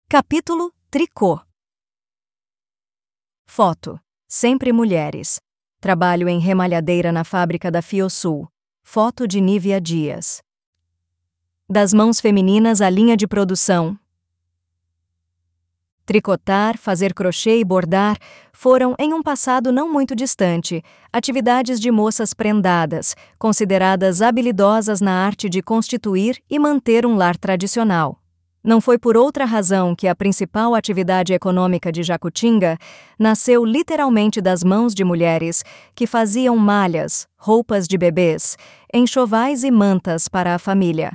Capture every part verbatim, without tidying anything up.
Capítulo Tricô. Foto. Sempre mulheres. Trabalho em remalhadeira na fábrica da Fiosul. Foto de Nívia Dias. Das mãos femininas à linha de produção. Tricotar, fazer crochê e bordar foram, em um passado não muito distante, atividades de moças prendadas, consideradas habilidosas na arte de constituir e manter um lar tradicional. Não foi por outra razão que a principal atividade econômica de Jacutinga nasceu literalmente das mãos de mulheres que faziam malhas, roupas de bebês, enxovais e mantas para a família.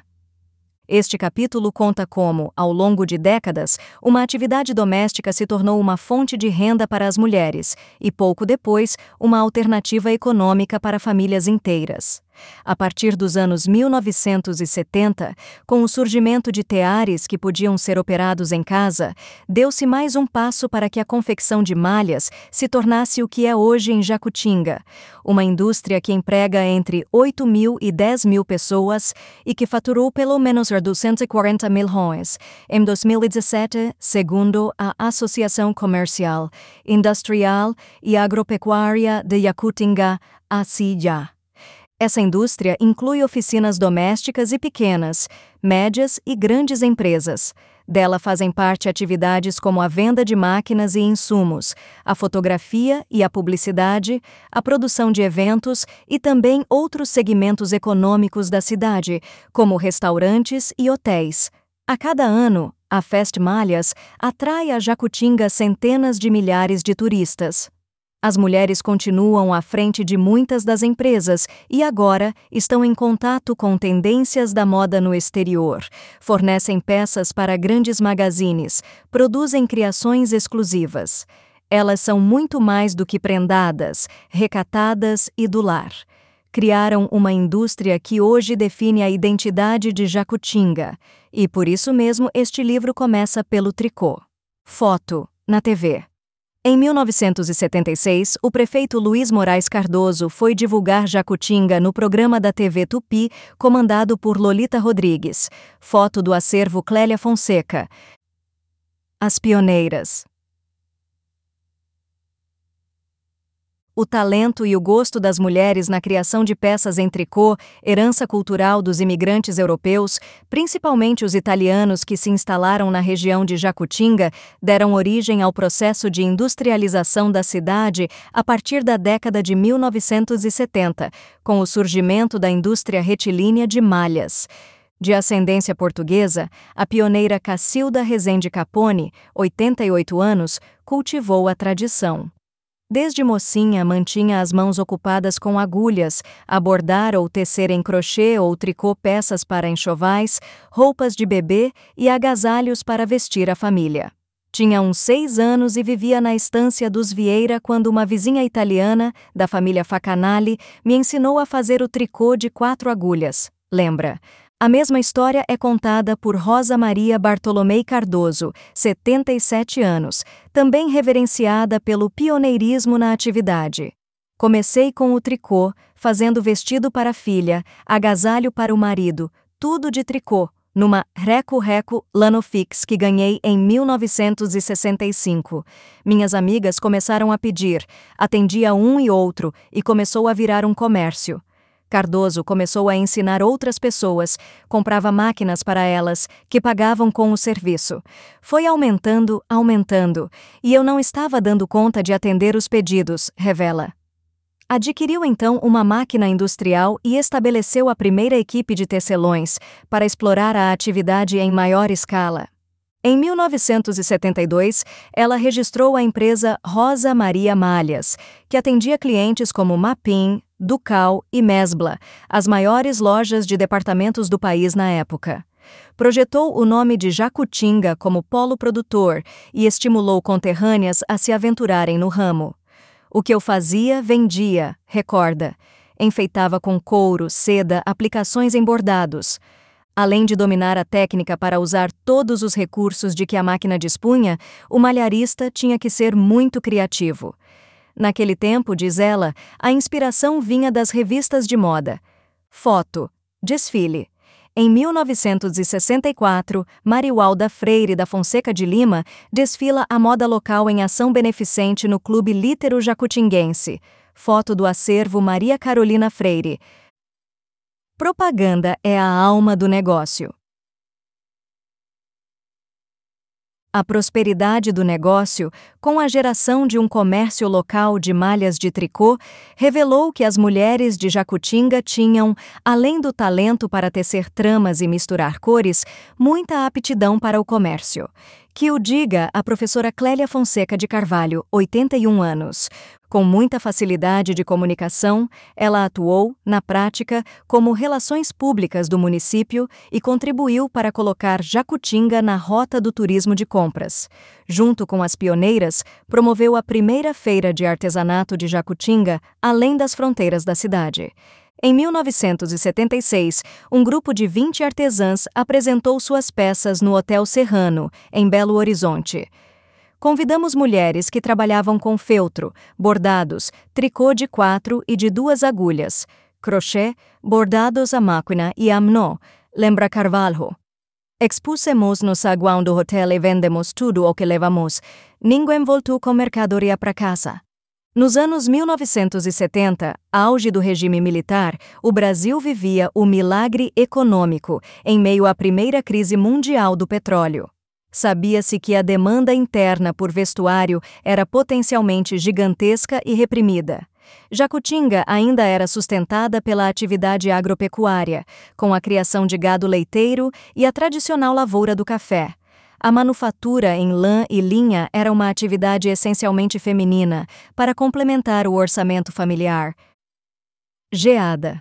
Este capítulo conta como, ao longo de décadas, uma atividade doméstica se tornou uma fonte de renda para as mulheres e, pouco depois, uma alternativa econômica para famílias inteiras. A partir dos anos mil novecentos e setenta, com o surgimento de teares que podiam ser operados em casa, deu-se mais um passo para que a confecção de malhas se tornasse o que é hoje em Jacutinga, uma indústria que emprega entre oito mil e dez mil pessoas e que faturou pelo menos duzentos e quarenta milhões em dois mil e dezessete, segundo a Associação Comercial, Industrial e Agropecuária de Jacutinga, A C I J A. Essa indústria inclui oficinas domésticas e pequenas, médias e grandes empresas. Dela fazem parte atividades como a venda de máquinas e insumos, a fotografia e a publicidade, a produção de eventos e também outros segmentos econômicos da cidade, como restaurantes e hotéis. A cada ano, a Fest Malhas atrai a Jacutinga centenas de milhares de turistas. As mulheres continuam à frente de muitas das empresas e agora estão em contato com tendências da moda no exterior, fornecem peças para grandes magazines, produzem criações exclusivas. Elas são muito mais do que prendadas, recatadas e do lar. Criaram uma indústria que hoje define a identidade de Jacutinga, e por isso mesmo este livro começa pelo tricô. Foto, na T V. Em mil novecentos e setenta e seis, o prefeito Luiz Moraes Cardoso foi divulgar Jacutinga no programa da T V Tupi, comandado por Lolita Rodrigues. Foto do acervo Clélia Fonseca. As pioneiras. O talento e o gosto das mulheres na criação de peças em tricô, herança cultural dos imigrantes europeus, principalmente os italianos que se instalaram na região de Jacutinga, deram origem ao processo de industrialização da cidade a partir da década de mil novecentos e setenta, com o surgimento da indústria retilínea de malhas. De ascendência portuguesa, a pioneira Cacilda Rezende Capone, oitenta e oito anos, cultivou a tradição. Desde mocinha mantinha as mãos ocupadas com agulhas, a bordar ou tecer em crochê ou tricô peças para enxovais, roupas de bebê e agasalhos para vestir a família. Tinha uns seis anos e vivia na estância dos Vieira quando uma vizinha italiana, da família Facanali, me ensinou a fazer o tricô de quatro agulhas. Lembra? A mesma história é contada por Rosa Maria Bartolomei Cardoso, setenta e sete anos, também reverenciada pelo pioneirismo na atividade. Comecei com o tricô, fazendo vestido para a filha, agasalho para o marido, tudo de tricô, numa Reco-Reco Lanofix que ganhei em mil novecentos e sessenta e cinco. Minhas amigas começaram a pedir, atendia um e outro e começou a virar um comércio. Cardoso começou a ensinar outras pessoas, comprava máquinas para elas, que pagavam com o serviço. Foi aumentando, aumentando, e eu não estava dando conta de atender os pedidos, revela. Adquiriu então uma máquina industrial e estabeleceu a primeira equipe de tecelões, para explorar a atividade em maior escala. Em mil novecentos e setenta e dois, ela registrou a empresa Rosa Maria Malhas, que atendia clientes como Mapim, Ducal e Mesbla, as maiores lojas de departamentos do país na época. Projetou o nome de Jacutinga como polo produtor e estimulou conterrâneas a se aventurarem no ramo. O que eu fazia, vendia, recorda. Enfeitava com couro, seda, aplicações em bordados. Além de dominar a técnica para usar todos os recursos de que a máquina dispunha, o malharista tinha que ser muito criativo. Naquele tempo, diz ela, a inspiração vinha das revistas de moda. Foto. Desfile. Em mil novecentos e sessenta e quatro, Mariualda Freire da Fonseca de Lima desfila a moda local em ação beneficente no Clube Lítero Jacutinguense. Foto do acervo Maria Carolina Freire. Propaganda é a alma do negócio. A prosperidade do negócio, com a geração de um comércio local de malhas de tricô, revelou que as mulheres de Jacutinga tinham, além do talento para tecer tramas e misturar cores, muita aptidão para o comércio. Que o diga a professora Clélia Fonseca de Carvalho, oitenta e um anos. Com muita facilidade de comunicação, ela atuou, na prática, como relações públicas do município e contribuiu para colocar Jacutinga na rota do turismo de compras. Junto com as pioneiras, promoveu a primeira feira de artesanato de Jacutinga, além das fronteiras da cidade. Em mil novecentos e setenta e seis, um grupo de vinte artesãs apresentou suas peças no Hotel Serrano, em Belo Horizonte. Convidamos mulheres que trabalhavam com feltro, bordados, tricô de quatro e de duas agulhas, crochê, bordados à máquina e à mão, lembra Carvalho. Expusemos no saguão do hotel e vendemos tudo o que levamos. Ninguém voltou com mercadoria para casa. Nos anos mil novecentos e setenta, auge do regime militar, o Brasil vivia o milagre econômico em meio à primeira crise mundial do petróleo. Sabia-se que a demanda interna por vestuário era potencialmente gigantesca e reprimida. Jacutinga ainda era sustentada pela atividade agropecuária, com a criação de gado leiteiro e a tradicional lavoura do café. A manufatura em lã e linha era uma atividade essencialmente feminina, para complementar o orçamento familiar. Geada.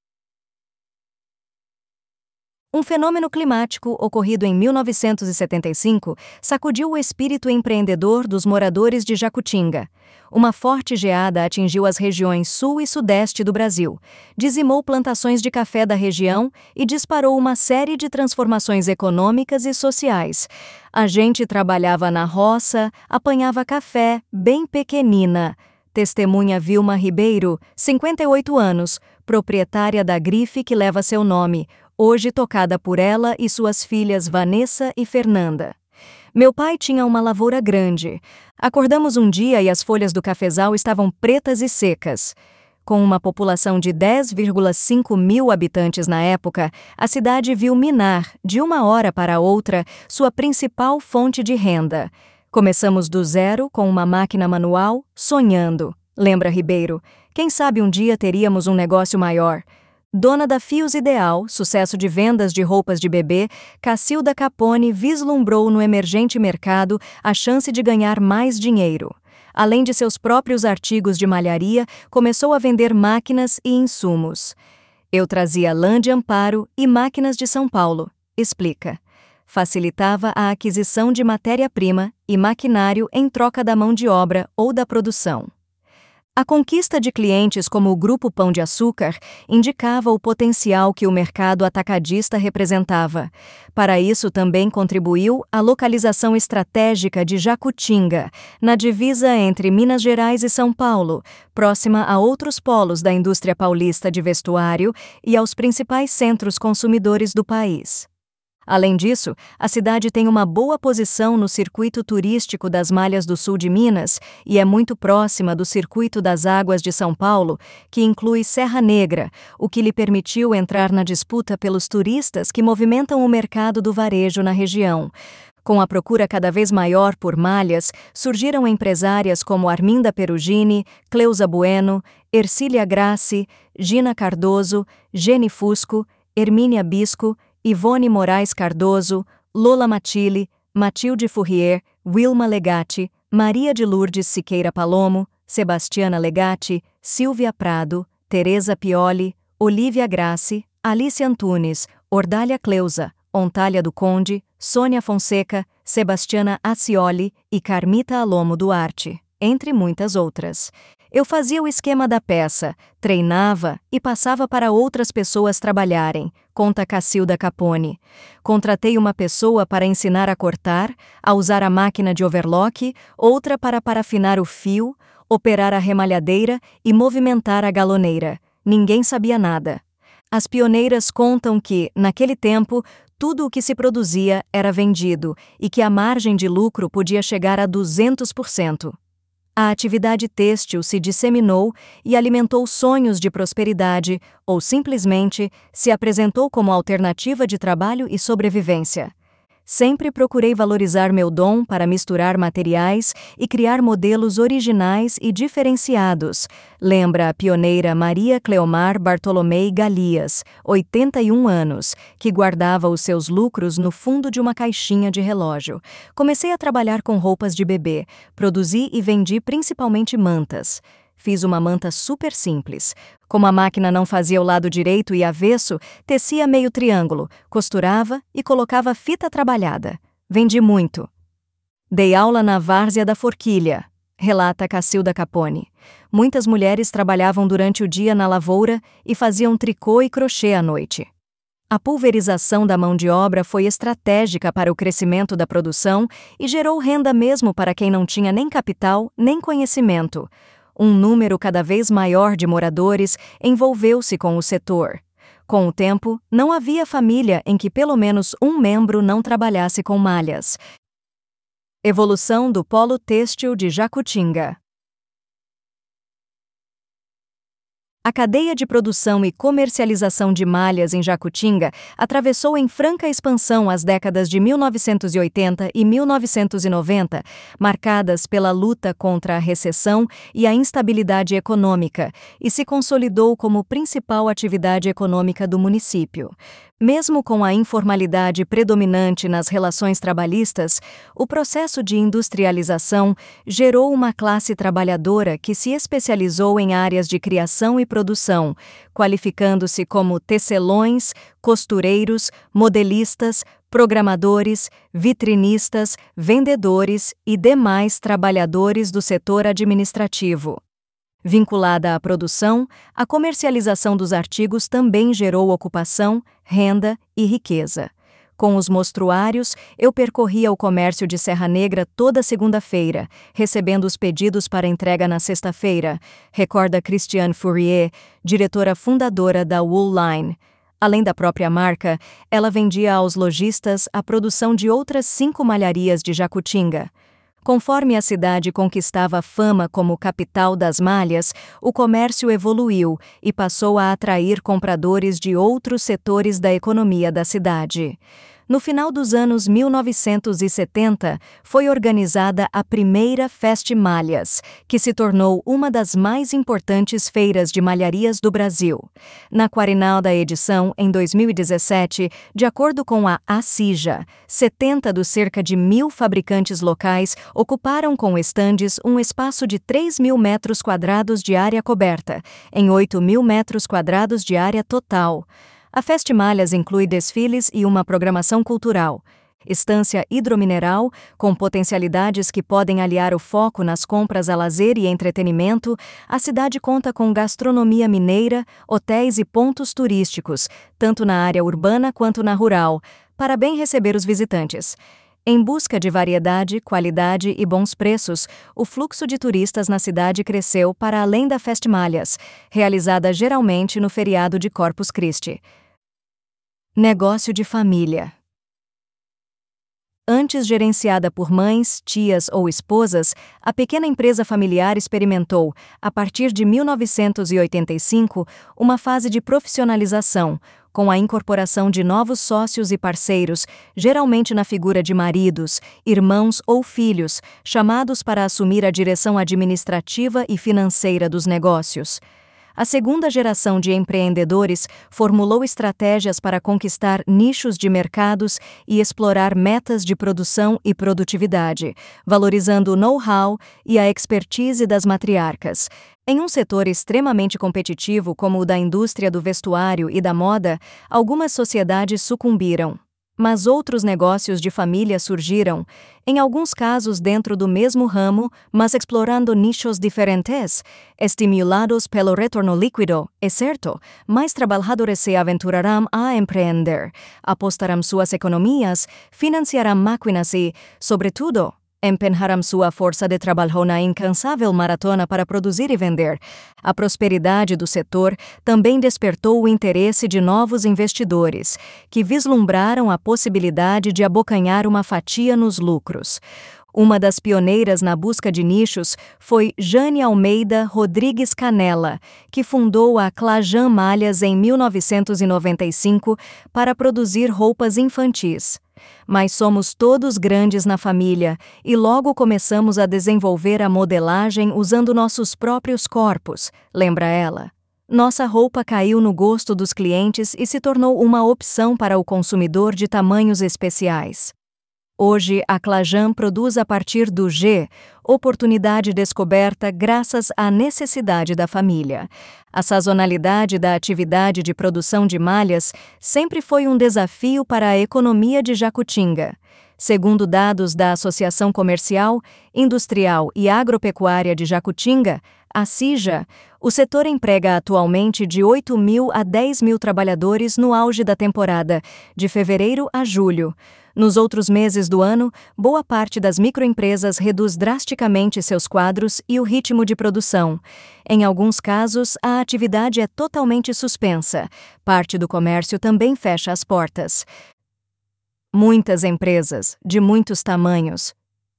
Um fenômeno climático ocorrido em mil novecentos e setenta e cinco sacudiu o espírito empreendedor dos moradores de Jacutinga. Uma forte geada atingiu as regiões sul e sudeste do Brasil, dizimou plantações de café da região e disparou uma série de transformações econômicas e sociais. A gente trabalhava na roça, apanhava café, bem pequenina. Testemunha Vilma Ribeiro, cinquenta e oito anos, proprietária da grife que leva seu nome, hoje tocada por ela e suas filhas Vanessa e Fernanda. Meu pai tinha uma lavoura grande. Acordamos um dia e as folhas do cafezal estavam pretas e secas. Com uma população de dez vírgula cinco mil habitantes na época, a cidade viu minar, de uma hora para outra, sua principal fonte de renda. Começamos do zero com uma máquina manual, sonhando. Lembra Ribeiro? Quem sabe um dia teríamos um negócio maior. Dona da Fios Ideal, sucesso de vendas de roupas de bebê, Cacilda Capone vislumbrou no emergente mercado a chance de ganhar mais dinheiro. Além de seus próprios artigos de malharia, começou a vender máquinas e insumos. Eu trazia lã de Amparo e máquinas de São Paulo, explica. Facilitava a aquisição de matéria-prima e maquinário em troca da mão de obra ou da produção. A conquista de clientes como o Grupo Pão de Açúcar indicava o potencial que o mercado atacadista representava. Para isso também contribuiu a localização estratégica de Jacutinga, na divisa entre Minas Gerais e São Paulo, próxima a outros polos da indústria paulista de vestuário e aos principais centros consumidores do país. Além disso, a cidade tem uma boa posição no circuito turístico das Malhas do Sul de Minas e é muito próxima do Circuito das Águas de São Paulo, que inclui Serra Negra, o que lhe permitiu entrar na disputa pelos turistas que movimentam o mercado do varejo na região. Com a procura cada vez maior por malhas, surgiram empresárias como Arminda Perugini, Cleusa Bueno, Ercília Grassi, Gina Cardoso, Gene Fusco, Hermínia Bisco, Ivone Moraes Cardoso, Lola Matilli, Matilde Fourrier, Wilma Legatti, Maria de Lourdes Siqueira Palomo, Sebastiana Legatti, Silvia Prado, Teresa Pioli, Olívia Grassi, Alice Antunes, Ordália Cleusa, Ontália do Conde, Sônia Fonseca, Sebastiana Acioli e Carmita Alomo Duarte, entre muitas outras. Eu fazia o esquema da peça, treinava e passava para outras pessoas trabalharem, conta Cacilda Capone. Contratei uma pessoa para ensinar a cortar, a usar a máquina de overlock, outra para parafinar o fio, operar a remalhadeira e movimentar a galoneira. Ninguém sabia nada. As pioneiras contam que, naquele tempo, tudo o que se produzia era vendido e que a margem de lucro podia chegar a duzentos por cento. A atividade têxtil se disseminou e alimentou sonhos de prosperidade ou simplesmente se apresentou como alternativa de trabalho e sobrevivência. Sempre procurei valorizar meu dom para misturar materiais e criar modelos originais e diferenciados, lembra a pioneira Maria Cleomar Bartolomei Galias, oitenta e um anos, que guardava os seus lucros no fundo de uma caixinha de relógio. Comecei a trabalhar com roupas de bebê, produzi e vendi principalmente mantas. Fiz uma manta super simples. Como a máquina não fazia o lado direito e avesso, tecia meio triângulo, costurava e colocava fita trabalhada. Vendi muito. Dei aula na várzea da Forquilha, relata Cacilda Capone. Muitas mulheres trabalhavam durante o dia na lavoura e faziam tricô e crochê à noite. A pulverização da mão de obra foi estratégica para o crescimento da produção e gerou renda mesmo para quem não tinha nem capital nem conhecimento. Um número cada vez maior de moradores envolveu-se com o setor. Com o tempo, não havia família em que pelo menos um membro não trabalhasse com malhas. Evolução do polo têxtil de Jacutinga. A cadeia de produção e comercialização de malhas em Jacutinga atravessou em franca expansão as décadas de mil novecentos e oitenta e mil novecentos e noventa, marcadas pela luta contra a recessão e a instabilidade econômica, e se consolidou como principal atividade econômica do município. Mesmo com a informalidade predominante nas relações trabalhistas, o processo de industrialização gerou uma classe trabalhadora que se especializou em áreas de criação e produção, qualificando-se como tecelões, costureiros, modelistas, programadores, vitrinistas, vendedores e demais trabalhadores do setor administrativo. Vinculada à produção, a comercialização dos artigos também gerou ocupação, renda e riqueza. Com os mostruários, eu percorria o comércio de Serra Negra toda segunda-feira, recebendo os pedidos para entrega na sexta-feira, recorda Christiane Fourier, diretora fundadora da Wool Line. Além da própria marca, ela vendia aos lojistas a produção de outras cinco malharias de Jacutinga. Conforme a cidade conquistava fama como capital das malhas, o comércio evoluiu e passou a atrair compradores de outros setores da economia da cidade. No final dos anos mil novecentos e setenta, foi organizada a primeira Fest Malhas, que se tornou uma das mais importantes feiras de malharias do Brasil. Na quarenalda edição, em dois mil e dezessete, de acordo com a ACIJA, setenta dos cerca de mil fabricantes locais ocuparam com estandes um espaço de três mil metros quadrados de área coberta, em oito mil metros quadrados de área total. A Fest Malhas inclui desfiles e uma programação cultural. Estância hidromineral, com potencialidades que podem aliar o foco nas compras a lazer e entretenimento, a cidade conta com gastronomia mineira, hotéis e pontos turísticos, tanto na área urbana quanto na rural, para bem receber os visitantes. Em busca de variedade, qualidade e bons preços, o fluxo de turistas na cidade cresceu para além da Fest Malhas, realizada geralmente no feriado de Corpus Christi. Negócio de família. Antes gerenciada por mães, tias ou esposas, a pequena empresa familiar experimentou, a partir de mil novecentos e oitenta e cinco, uma fase de profissionalização, com a incorporação de novos sócios e parceiros, geralmente na figura de maridos, irmãos ou filhos, chamados para assumir a direção administrativa e financeira dos negócios. A segunda geração de empreendedores formulou estratégias para conquistar nichos de mercados e explorar metas de produção e produtividade, valorizando o know-how e a expertise das matriarcas. Em um setor extremamente competitivo como o da indústria do vestuário e da moda, algumas sociedades sucumbiram. Mas outros negócios de família surgiram, em alguns casos dentro do mesmo ramo, mas explorando nichos diferentes. Estimulados pelo retorno líquido, é certo, mais trabalhadores se aventurarão a empreender, apostarão suas economias, financiarão máquinas e, sobretudo, Empenharam sua força de trabalho na incansável maratona para produzir e vender. A prosperidade do setor também despertou o interesse de novos investidores, que vislumbraram a possibilidade de abocanhar uma fatia nos lucros. Uma das pioneiras na busca de nichos foi Jane Almeida Rodrigues Canella, que fundou a Clajan Malhas em mil novecentos e noventa e cinco para produzir roupas infantis. Mas somos todos grandes na família e logo começamos a desenvolver a modelagem usando nossos próprios corpos, lembra ela. Nossa roupa caiu no gosto dos clientes e se tornou uma opção para o consumidor de tamanhos especiais. Hoje, a Clajan produz a partir do G, oportunidade descoberta graças à necessidade da família. A sazonalidade da atividade de produção de malhas sempre foi um desafio para a economia de Jacutinga. Segundo dados da Associação Comercial, Industrial e Agropecuária de Jacutinga, a CIJA, o setor emprega atualmente de oito mil a dez mil trabalhadores no auge da temporada, de fevereiro a julho. Nos outros meses do ano, boa parte das microempresas reduz drasticamente seus quadros e o ritmo de produção. Em alguns casos, a atividade é totalmente suspensa. Parte do comércio também fecha as portas. Muitas empresas, de muitos tamanhos.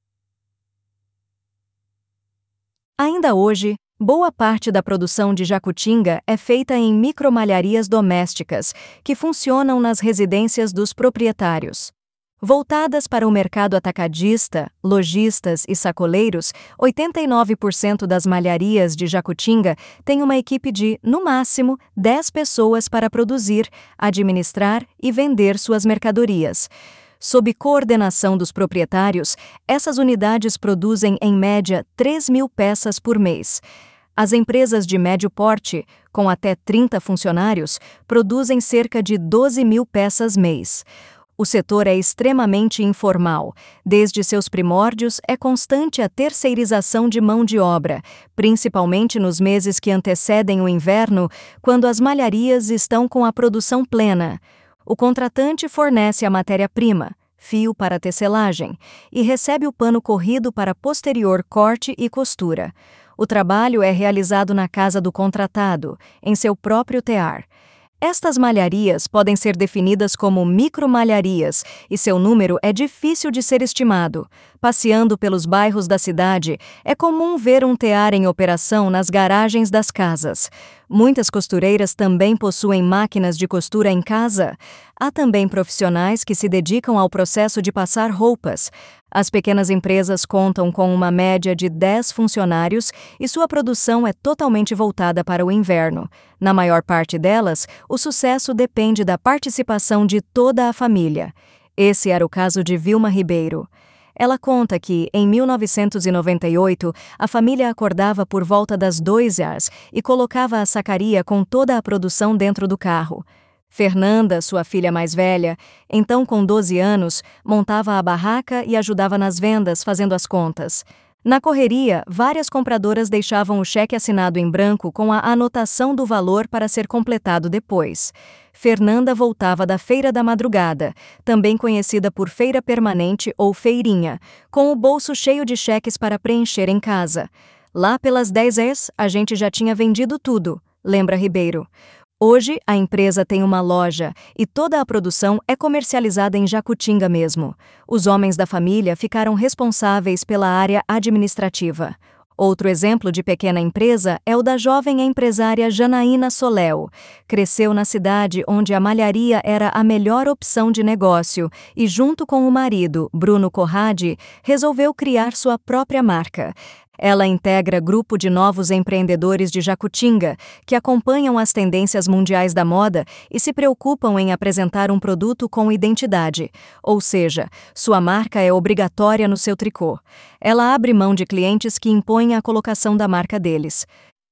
Ainda hoje, boa parte da produção de Jacutinga é feita em micromalharias domésticas, que funcionam nas residências dos proprietários. Voltadas para o mercado atacadista, lojistas e sacoleiros, oitenta e nove por cento das malharias de Jacutinga têm uma equipe de, no máximo, dez pessoas para produzir, administrar e vender suas mercadorias. Sob coordenação dos proprietários, essas unidades produzem, em média, três mil peças por mês. As empresas de médio porte, com até trinta funcionários, produzem cerca de doze mil peças mês. O setor é extremamente informal. Desde seus primórdios, é constante a terceirização de mão de obra, principalmente nos meses que antecedem o inverno, quando as malharias estão com a produção plena. O contratante fornece a matéria-prima, fio para tecelagem, e recebe o pano corrido para posterior corte e costura. O trabalho é realizado na casa do contratado, em seu próprio tear. Estas malharias podem ser definidas como micromalharias e seu número é difícil de ser estimado. Passeando pelos bairros da cidade, é comum ver um tear em operação nas garagens das casas. Muitas costureiras também possuem máquinas de costura em casa. Há também profissionais que se dedicam ao processo de passar roupas. As pequenas empresas contam com uma média de dez funcionários e sua produção é totalmente voltada para o inverno. Na maior parte delas, o sucesso depende da participação de toda a família. Esse era o caso de Vilma Ribeiro. Ela conta que, em mil novecentos e noventa e oito, a família acordava por volta das duas horas e colocava a sacaria com toda a produção dentro do carro. Fernanda, sua filha mais velha, então com doze anos, montava a barraca e ajudava nas vendas, fazendo as contas. Na correria, várias compradoras deixavam o cheque assinado em branco com a anotação do valor para ser completado depois. Fernanda voltava da feira da madrugada, também conhecida por feira permanente ou feirinha, com o bolso cheio de cheques para preencher em casa. Lá pelas dez horas, a gente já tinha vendido tudo, lembra Ribeiro. Hoje, a empresa tem uma loja e toda a produção é comercializada em Jacutinga mesmo. Os homens da família ficaram responsáveis pela área administrativa. Outro exemplo de pequena empresa é o da jovem empresária Janaína Soléu. Cresceu na cidade onde a malharia era a melhor opção de negócio e, junto com o marido, Bruno Corradi, resolveu criar sua própria marca. Ela integra grupo de novos empreendedores de Jacutinga, que acompanham as tendências mundiais da moda e se preocupam em apresentar um produto com identidade, ou seja, sua marca é obrigatória no seu tricô. Ela abre mão de clientes que impõem a colocação da marca deles.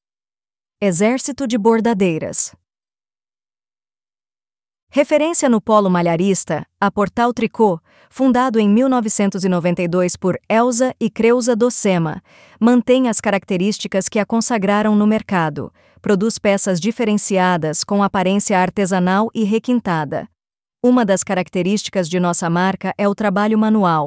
Exército de Bordadeiras. Referência no polo malharista, a Portal Tricô, fundado em mil novecentos e noventa e dois por Elza e Creuza Docema, mantém as características que a consagraram no mercado. Produz peças diferenciadas com aparência artesanal e requintada. Uma das características de nossa marca é o trabalho manual.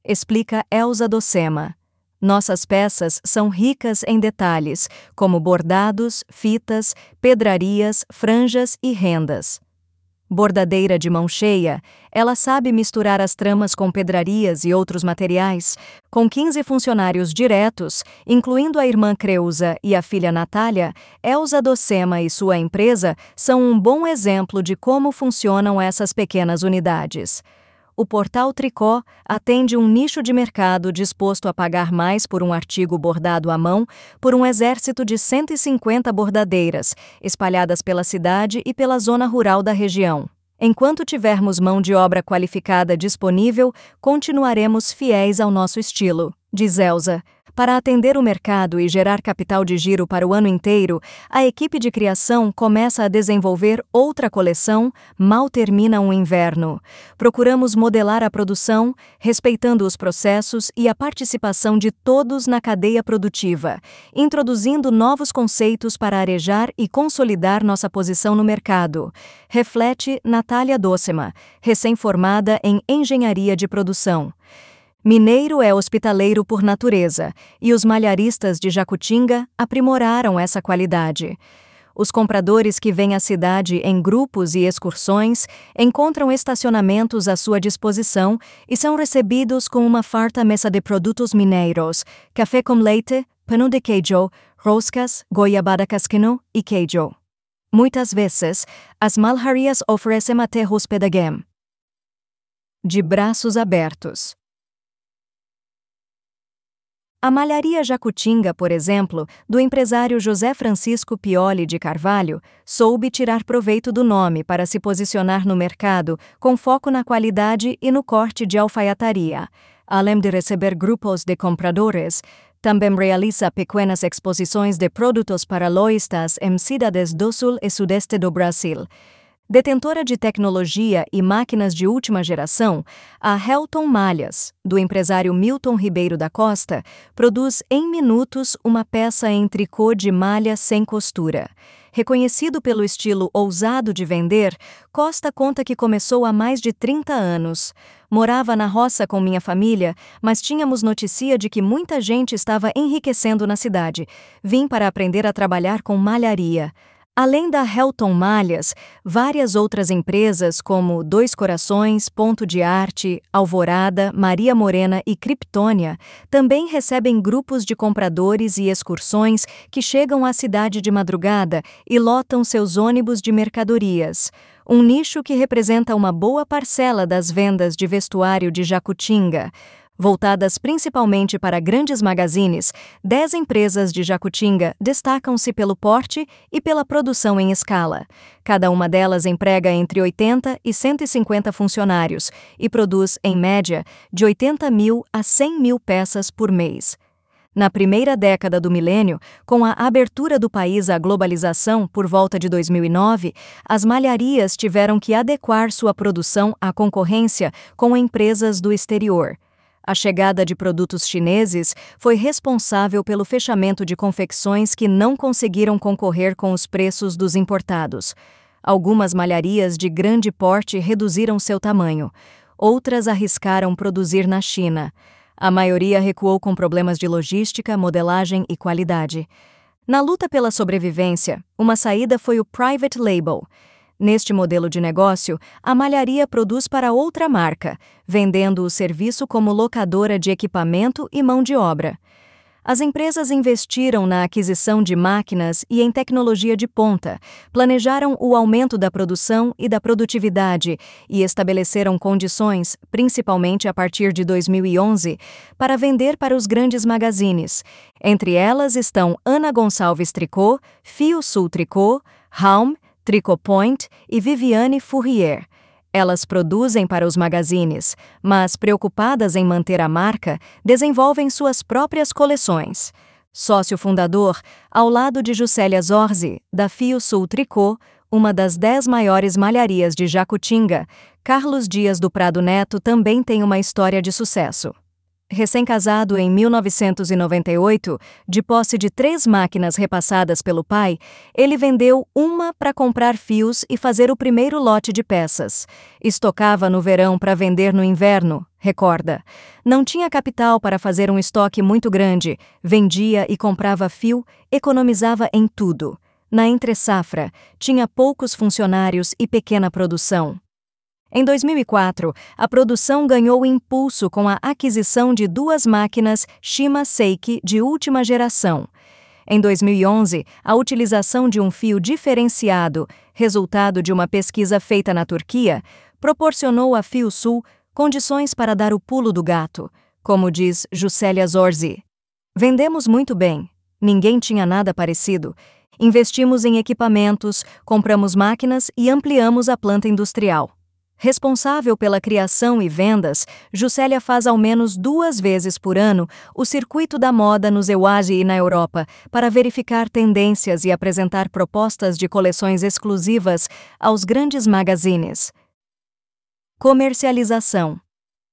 explica Elza Docema. Nossas peças são ricas em detalhes, como bordados, fitas, pedrarias, franjas e rendas. Bordadeira de mão cheia, ela sabe misturar as tramas com pedrarias e outros materiais. Com quinze funcionários diretos, incluindo a irmã Creuza e a filha Natália, Elza Docema e sua empresa são um bom exemplo de como funcionam essas pequenas unidades. O Portal Tricô atende um nicho de mercado disposto a pagar mais por um artigo bordado à mão por um exército de cento e cinquenta bordadeiras, espalhadas pela cidade e pela zona rural da região. Enquanto tivermos mão de obra qualificada disponível, continuaremos fiéis ao nosso estilo, diz Elza. Para atender o mercado e gerar capital de giro para o ano inteiro, a equipe de criação começa a desenvolver outra coleção, Mal Termina um Inverno. Procuramos modelar a produção, respeitando os processos e a participação de todos na cadeia produtiva, introduzindo novos conceitos para arejar e consolidar nossa posição no mercado. Reflete Natália Docema, recém-formada em Engenharia de Produção. Mineiro é hospitaleiro por natureza, e os malharistas de Jacutinga aprimoraram essa qualidade. Os compradores que vêm à cidade em grupos e excursões encontram estacionamentos à sua disposição e são recebidos com uma farta mesa de produtos mineiros, café com leite, pão de queijo, roscas, goiabada casquinho e queijo. Muitas vezes, as malharias oferecem até hospedagem. De braços abertos. A malharia Jacutinga, por exemplo, do empresário José Francisco Pioli de Carvalho, soube tirar proveito do nome para se posicionar no mercado com foco na qualidade e no corte de alfaiataria. Além de receber grupos de compradores, também realiza pequenas exposições de produtos para lojistas em cidades do sul e sudeste do Brasil. Detentora de tecnologia e máquinas de última geração, a Helton Malhas, do empresário Milton Ribeiro da Costa, produz em minutos uma peça em tricô de malha sem costura. Reconhecido pelo estilo ousado de vender, Costa conta que começou há mais de trinta anos. Morava na roça com minha família, mas tínhamos notícia de que muita gente estava enriquecendo na cidade. Vim para aprender a trabalhar com malharia. Além da Helton Malhas, várias outras empresas como Dois Corações, Ponto de Arte, Alvorada, Maria Morena e Kryptonia também recebem grupos de compradores e excursões que chegam à cidade de madrugada e lotam seus ônibus de mercadorias. Um nicho que representa uma boa parcela das vendas de vestuário de Jacutinga. Voltadas principalmente para grandes magazines, dez empresas de Jacutinga destacam-se pelo porte e pela produção em escala. Cada uma delas emprega entre oitenta e cento e cinquenta funcionários e produz, em média, de oitenta mil a cem mil peças por mês. Na primeira década do milênio, com a abertura do país à globalização por volta de dois mil e nove, as malharias tiveram que adequar sua produção à concorrência com empresas do exterior. A chegada de produtos chineses foi responsável pelo fechamento de confecções que não conseguiram concorrer com os preços dos importados. Algumas malharias de grande porte reduziram seu tamanho. Outras arriscaram produzir na China. A maioria recuou com problemas de logística, modelagem e qualidade. Na luta pela sobrevivência, uma saída foi o private label. Neste modelo de negócio, a malharia produz para outra marca, vendendo o serviço como locadora de equipamento e mão de obra. As empresas investiram na aquisição de máquinas e em tecnologia de ponta, planejaram o aumento da produção e da produtividade e estabeleceram condições, principalmente a partir de dois mil e onze, para vender para os grandes magazines. Entre elas estão Ana Gonçalves Tricô, Fio Sul Tricô, Halm, Tricô Point e Viviane Fourrier. Elas produzem para os magazines, mas, preocupadas em manter a marca, desenvolvem suas próprias coleções. Sócio fundador, ao lado de Juscelia Zorzi, da Fio Sul Tricô, uma das dez maiores malharias de Jacutinga, Carlos Dias do Prado Neto também tem uma história de sucesso. Recém-casado em mil novecentos e noventa e oito, de posse de três máquinas repassadas pelo pai, ele vendeu uma para comprar fios e fazer o primeiro lote de peças. Estocava no verão para vender no inverno, recorda. Não tinha capital para fazer um estoque muito grande, vendia e comprava fio, economizava em tudo. Na entre-safra, tinha poucos funcionários e pequena produção. Em dois mil e quatro, a produção ganhou impulso com a aquisição de duas máquinas Shima Seiki de última geração. Em dois mil e onze, a utilização de um fio diferenciado, resultado de uma pesquisa feita na Turquia, proporcionou a FioSul condições para dar o pulo do gato, como diz Juscelia Zorzi. Vendemos muito bem, ninguém tinha nada parecido. Investimos em equipamentos, compramos máquinas e ampliamos a planta industrial. Responsável pela criação e vendas, Juscelia faz ao menos duas vezes por ano o circuito da moda nos E U A S I e na Europa para verificar tendências e apresentar propostas de coleções exclusivas aos grandes magazines. Comercialização.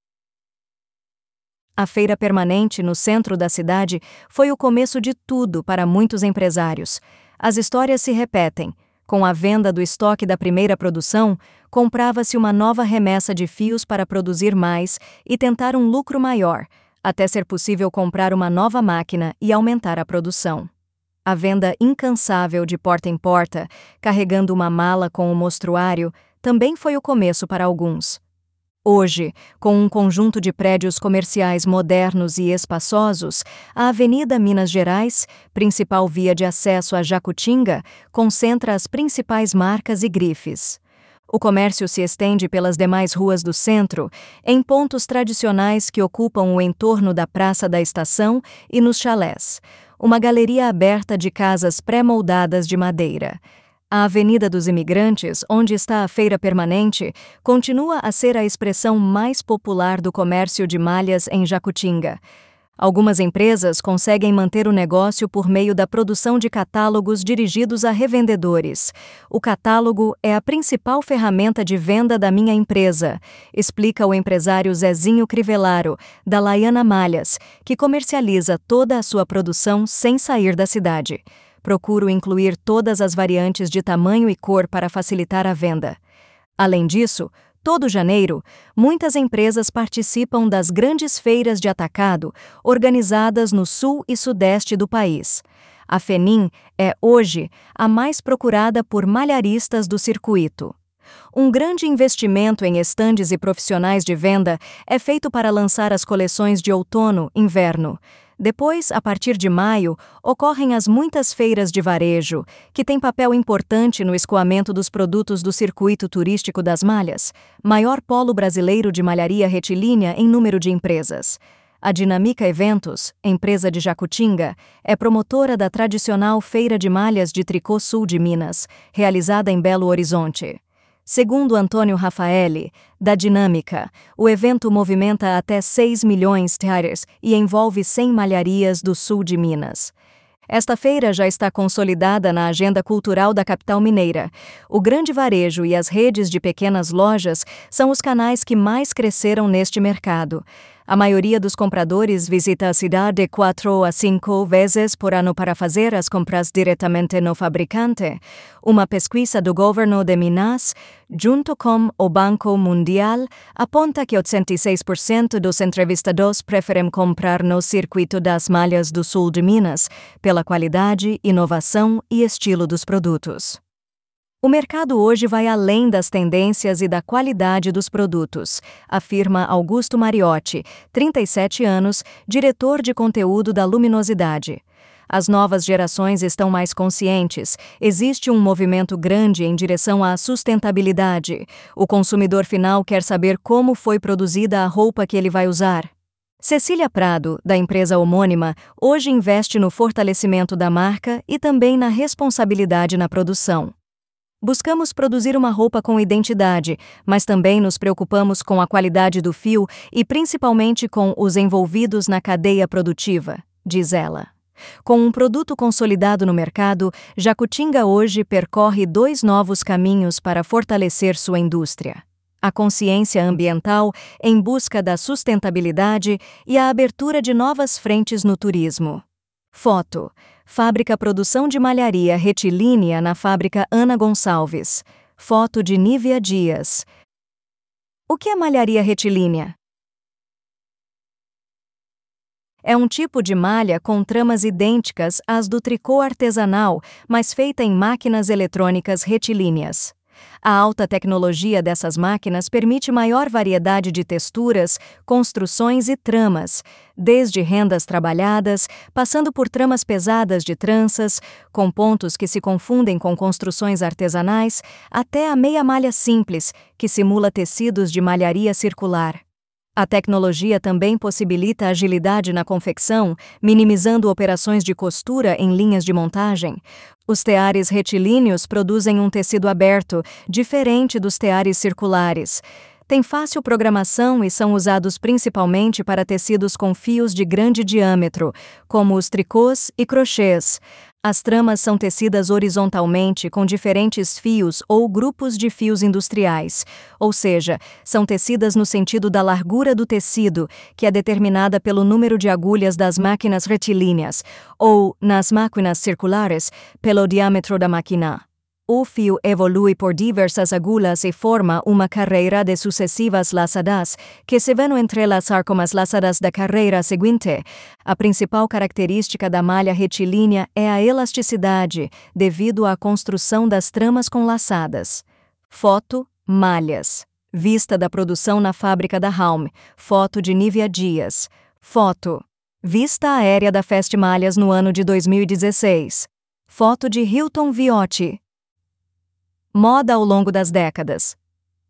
A feira permanente no centro da cidade foi o começo de tudo para muitos empresários. As histórias se repetem. Com a venda do estoque da primeira produção, comprava-se uma nova remessa de fios para produzir mais e tentar um lucro maior, até ser possível comprar uma nova máquina e aumentar a produção. A venda incansável de porta em porta, carregando uma mala com o mostruário, também foi o começo para alguns. Hoje, com um conjunto de prédios comerciais modernos e espaçosos, a Avenida Minas Gerais, principal via de acesso a Jacutinga, concentra as principais marcas e grifes. O comércio se estende pelas demais ruas do centro, em pontos tradicionais que ocupam o entorno da Praça da Estação e nos chalés, uma galeria aberta de casas pré-moldadas de madeira. A Avenida dos Imigrantes, onde está a feira permanente, continua a ser a expressão mais popular do comércio de malhas em Jacutinga. Algumas empresas conseguem manter o negócio por meio da produção de catálogos dirigidos a revendedores. O catálogo é a principal ferramenta de venda da minha empresa, explica o empresário Zezinho Crivellaro, da Laiana Malhas, que comercializa toda a sua produção sem sair da cidade. Procuro incluir todas as variantes de tamanho e cor para facilitar a venda. Além disso, todo janeiro, muitas empresas participam das grandes feiras de atacado organizadas no sul e sudeste do país. A FENIM é, hoje, a mais procurada por malharistas do circuito. Um grande investimento em estandes e profissionais de venda é feito para lançar as coleções de outono e inverno. Depois, a partir de maio, ocorrem as muitas feiras de varejo, que têm papel importante no escoamento dos produtos do circuito turístico das malhas, maior polo brasileiro de malharia retilínea em número de empresas. A Dinamica Eventos, empresa de Jacutinga, é promotora da tradicional Feira de Malhas de Tricô Sul de Minas, realizada em Belo Horizonte. Segundo Antônio Rafaeli, da Dinâmica, o evento movimenta até seis milhões de reais e envolve cem malharias do sul de Minas. Esta feira já está consolidada na agenda cultural da capital mineira. O grande varejo e as redes de pequenas lojas são os canais que mais cresceram neste mercado. A maioria dos compradores visita a cidade quatro a cinco vezes por ano para fazer as compras diretamente no fabricante. Uma pesquisa do governo de Minas, junto com o Banco Mundial, aponta que oitenta e seis por cento dos entrevistados preferem comprar no circuito das malhas do sul de Minas, pela qualidade, inovação e estilo dos produtos. O mercado hoje vai além das tendências e da qualidade dos produtos, afirma Augusto Mariotti, trinta e sete anos, diretor de conteúdo da Luminosidade. As novas gerações estão mais conscientes, existe um movimento grande em direção à sustentabilidade. O consumidor final quer saber como foi produzida a roupa que ele vai usar. Cecília Prado, da empresa homônima, hoje investe no fortalecimento da marca e também na responsabilidade na produção. Buscamos produzir uma roupa com identidade, mas também nos preocupamos com a qualidade do fio e principalmente com os envolvidos na cadeia produtiva, diz ela. Com um produto consolidado no mercado, Jacutinga hoje percorre dois novos caminhos para fortalecer sua indústria. a consciência ambiental em busca da sustentabilidade e a abertura de novas frentes no turismo. Foto: Fábrica Produção de Malharia Retilínea na Fábrica Ana Gonçalves. Foto de Nívia Dias. O que é malharia retilínea? É um tipo de malha com tramas idênticas às do tricô artesanal, mas feita em máquinas eletrônicas retilíneas. A alta tecnologia dessas máquinas permite maior variedade de texturas, construções e tramas, desde rendas trabalhadas, passando por tramas pesadas de tranças, com pontos que se confundem com construções artesanais, até a meia malha simples, que simula tecidos de malharia circular. A tecnologia também possibilita agilidade na confecção, minimizando operações de costura em linhas de montagem. Os teares retilíneos produzem um tecido aberto, diferente dos teares circulares. Têm fácil programação e são usados principalmente para tecidos com fios de grande diâmetro, como os tricôs e crochês. As tramas são tecidas horizontalmente com diferentes fios ou grupos de fios industriais, ou seja, são tecidas no sentido da largura do tecido, que é determinada pelo número de agulhas das máquinas retilíneas, ou, nas máquinas circulares, pelo diâmetro da máquina. O fio evolui por diversas agulhas e forma uma carreira de sucessivas laçadas, que se vão entrelaçar com as laçadas da carreira seguinte. A principal característica da malha retilínea é a elasticidade, devido à construção das tramas com laçadas. Foto: malhas. Vista da produção na fábrica da Halm. Foto de Nívia Dias. Foto: vista aérea da Fest Malhas no ano de dois mil e dezesseis. Foto de Hilton Viotti. Moda ao longo das décadas.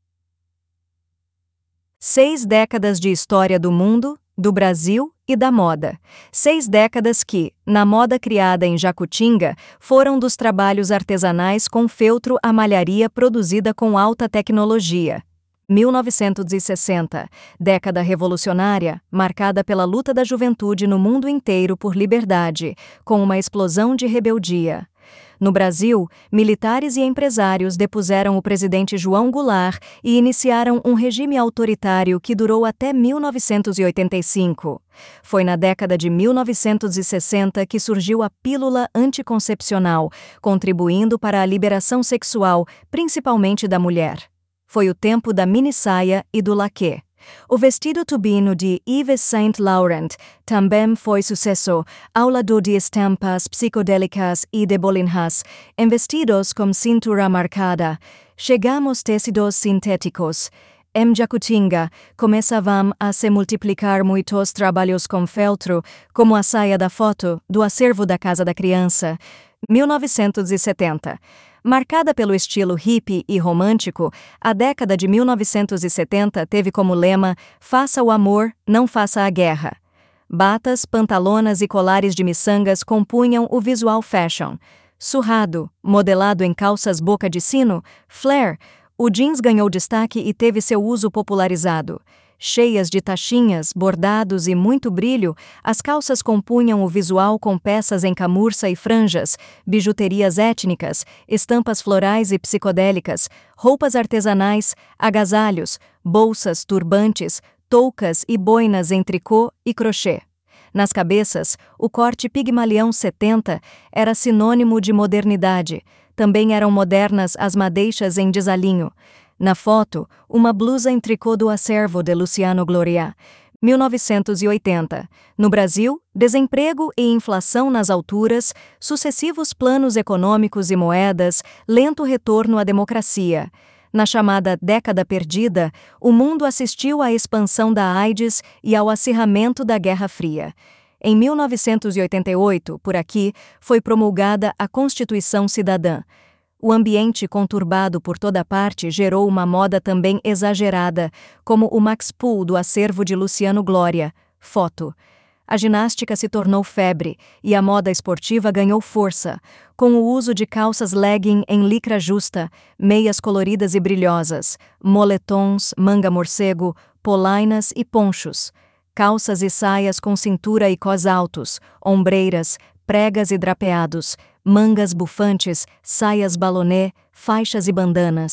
Seis décadas de história do mundo, do Brasil e da moda. Seis décadas que, na moda criada em Jacutinga, foram dos trabalhos artesanais com feltro à malharia produzida com alta tecnologia. mil novecentos e sessenta, década revolucionária, marcada pela luta da juventude no mundo inteiro por liberdade, com uma explosão de rebeldia. No Brasil, militares e empresários depuseram o presidente João Goulart e iniciaram um regime autoritário que durou até mil novecentos e oitenta e cinco. Foi na década de mil novecentos e sessenta que surgiu a pílula anticoncepcional, contribuindo para a liberação sexual, principalmente da mulher. Foi o tempo da minissaia e do laquê. O vestido tubino de Yves Saint Laurent também foi sucesso, ao lado de estampas psicodélicas e de bolinhas, em vestidos com cintura marcada. Chegamos tecidos sintéticos. Em Jacutinga, começavam a se multiplicar muitos trabalhos com feltro, como a saia da foto, do acervo da Casa da Criança. mil novecentos e setenta. Marcada pelo estilo hippie e romântico, a década de mil novecentos e setenta teve como lema "Faça o amor, não faça a guerra". Batas, pantalonas e colares de miçangas compunham o visual fashion. Surrado, modelado em calças boca de sino, flare, o jeans ganhou destaque e teve seu uso popularizado. Cheias de tachinhas, bordados e muito brilho, as calças compunham o visual com peças em camurça e franjas, bijuterias étnicas, estampas florais e psicodélicas, roupas artesanais, agasalhos, bolsas, turbantes, toucas e boinas em tricô e crochê. Nas cabeças, o corte Pigmalião setenta era sinônimo de modernidade. Também eram modernas as madeixas em desalinho. Na foto, uma blusa em tricô do acervo de Luciano Gloria. mil novecentos e oitenta. No Brasil, desemprego e inflação nas alturas, sucessivos planos econômicos e moedas, lento retorno à democracia. Na chamada década perdida, o mundo assistiu à expansão da AIDS e ao acirramento da Guerra Fria. Em mil novecentos e oitenta e oito, por aqui, foi promulgada a Constituição Cidadã. O ambiente conturbado por toda parte gerou uma moda também exagerada, como o Max Pool do acervo de Luciano Gloria. Foto. A ginástica se tornou febre e a moda esportiva ganhou força, com o uso de calças legging em licra justa, meias coloridas e brilhosas, moletons, manga morcego, polainas e ponchos, calças e saias com cintura e cós altos, ombreiras, pregas e drapeados, mangas bufantes, saias balonê, faixas e bandanas.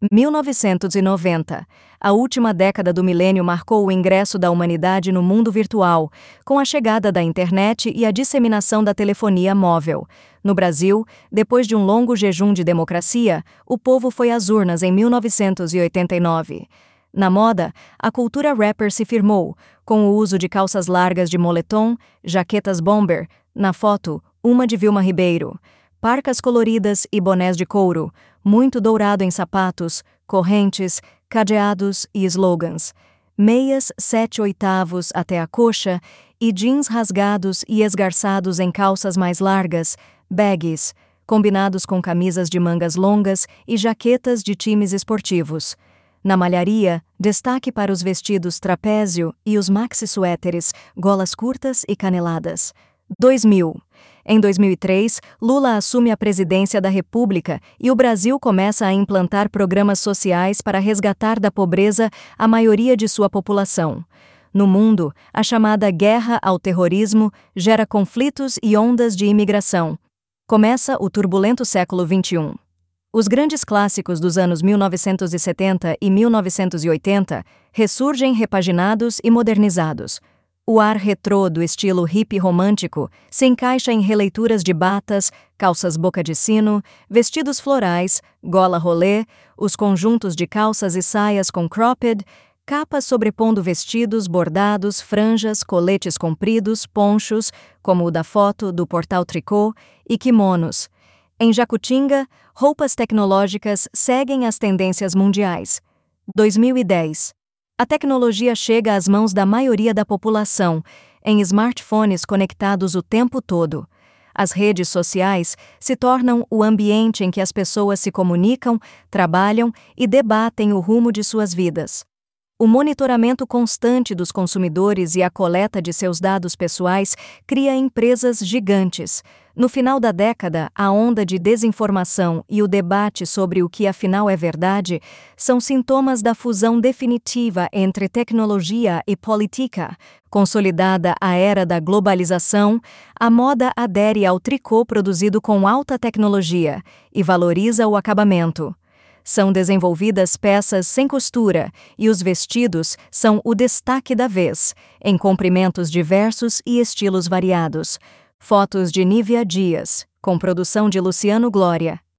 mil novecentos e noventa. A última década do milênio marcou o ingresso da humanidade no mundo virtual, com a chegada da internet e a disseminação da telefonia móvel. No Brasil, depois de um longo jejum de democracia, o povo foi às urnas em mil novecentos e oitenta e nove. Na moda, a cultura rapper se firmou, com o uso de calças largas de moletom, jaquetas bomber, na foto, uma de Vilma Ribeiro, parcas coloridas e bonés de couro, muito dourado em sapatos, correntes, cadeados e slogans, meias sete oitavos até a coxa e jeans rasgados e esgarçados em calças mais largas, baggies, combinados com camisas de mangas longas e jaquetas de times esportivos. Na malharia, destaque para os vestidos trapézio e os maxi-suéteres, golas curtas e caneladas. dois mil. Em dois mil e três, Lula assume a presidência da República e o Brasil começa a implantar programas sociais para resgatar da pobreza a maioria de sua população. No mundo, a chamada guerra ao terrorismo gera conflitos e ondas de imigração. Começa o turbulento século vinte e um. Os grandes clássicos dos anos mil novecentos e setenta e mil novecentos e oitenta ressurgem repaginados e modernizados. O ar retrô do estilo hippie romântico se encaixa em releituras de batas, calças boca de sino, vestidos florais, gola rolê, os conjuntos de calças e saias com cropped, capas sobrepondo vestidos, bordados, franjas, coletes compridos, ponchos, como o da foto do portal Tricô, e kimonos. Em Jacutinga, roupas tecnológicas seguem as tendências mundiais. dois mil e dez. A tecnologia chega às mãos da maioria da população, em smartphones conectados o tempo todo. As redes sociais se tornam o ambiente em que as pessoas se comunicam, trabalham e debatem o rumo de suas vidas. O monitoramento constante dos consumidores e a coleta de seus dados pessoais cria empresas gigantes. No final da década, a onda de desinformação e o debate sobre o que afinal é verdade são sintomas da fusão definitiva entre tecnologia e política. Consolidada a era da globalização, a moda adere ao tricô produzido com alta tecnologia e valoriza o acabamento. São desenvolvidas peças sem costura e os vestidos são o destaque da vez, em comprimentos diversos e estilos variados. Fotos de Nívia Dias, com produção de Luciano Glória.